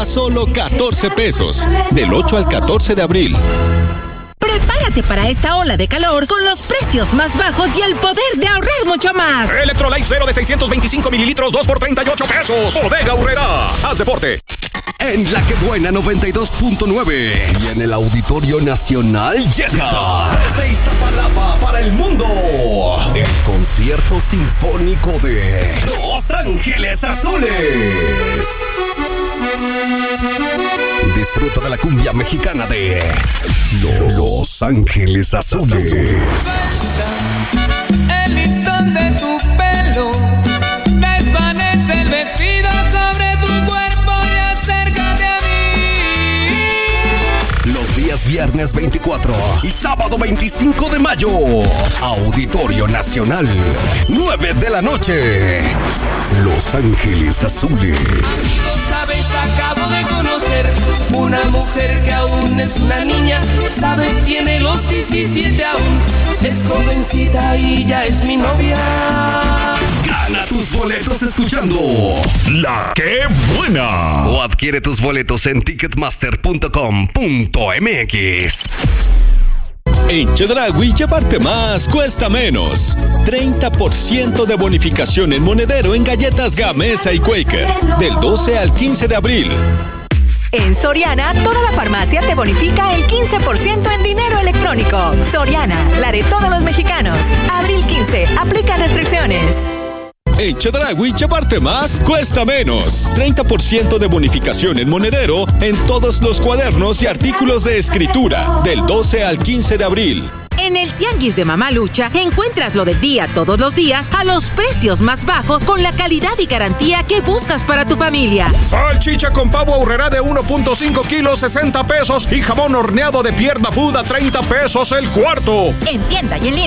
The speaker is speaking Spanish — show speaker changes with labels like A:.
A: solo 14 pesos. Del 8 al 14 de abril.
B: Prepárate para esta ola de calor con los precios más bajos y el poder de ahorrar mucho más.
C: Electrolyte Zero de 625 mililitros, 2 por 38 pesos. Bodega Aurrerá. Haz deporte.
D: En La Que Buena 92.9 y en el Auditorio Nacional llega desde Iztapalapa para el mundo el concierto sinfónico de Los Ángeles Azules. Disfruta de la cumbia mexicana de Los Ángeles Azules.
E: El listón de tu pelo desvanece el vestido sobre tu cuerpo y acércate a mí.
D: Los días viernes 24 y sábado 25 de mayo, Auditorio Nacional, 9 de la noche, Los Ángeles Azules.
E: Amigo, sabes, acabo de conocer una mujer que aún es una niña. Sabes, tiene los 17 aún. Es jovencita y ya es mi novia.
D: Gana tus boletos escuchando
C: La Que Buena.
D: o adquiere tus boletos en ticketmaster.com.mx.
A: En Chedraui, llevarte más cuesta menos. 30% de bonificación en monedero en galletas Gamesa y Quaker. Del 12 al 15 de abril.
F: En Soriana, toda la farmacia te bonifica el 15% en dinero electrónico. Soriana, la de todos los mexicanos. Abril 15, aplica restricciones.
A: En Chedraui, llevarte más cuesta menos. 30% de bonificación en monedero en todos los cuadernos y artículos de escritura. Del 12 al 15 de abril.
B: En el Tianguis de Mamá Lucha encuentras lo del día todos los días a los precios más bajos con la calidad y garantía que buscas para tu familia.
C: Salchicha con pavo Aurrerá de 1.5 kilos, 60 pesos. Y jamón horneado de pierna Buda, 30 pesos el cuarto.
F: En tienda y en línea.